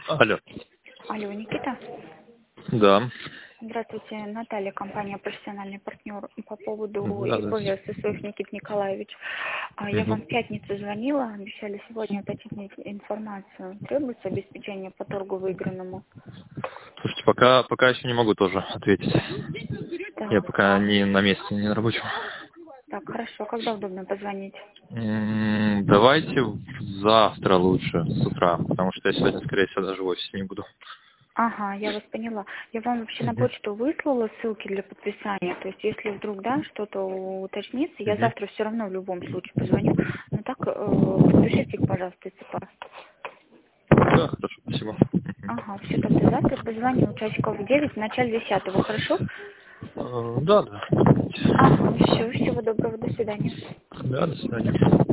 Алло. Алло, Никита. Да. Здравствуйте, Наталья, компания «Профессиональный партнер». По поводу Да, ИПВ здравствуйте. Сысоев Никит Николаевич. Я вам в пятницу звонила, обещали сегодня уточнить информацию. Требуется обеспечение по торгу выигранному? Слушайте, пока еще не могу тоже ответить. Я Так, пока не на месте, не на рабочем. так, хорошо. Когда удобно позвонить? Давайте завтра лучше, с утра, потому что я сегодня, скорее всего, даже в офисе не буду. Ага, я вас поняла. Я вам вообще на почту выслала ссылки для подписания. То есть, если вдруг, да, что-то уточнится, я завтра все равно в любом случае позвоню. Но так подпишите их, пожалуйста, если пас. Да, хорошо, спасибо. Ага, все, тогда завтра позвоню часиков в 9, в начале 10, хорошо? Да. Ага, все, всего доброго, до свидания. Да, до свидания.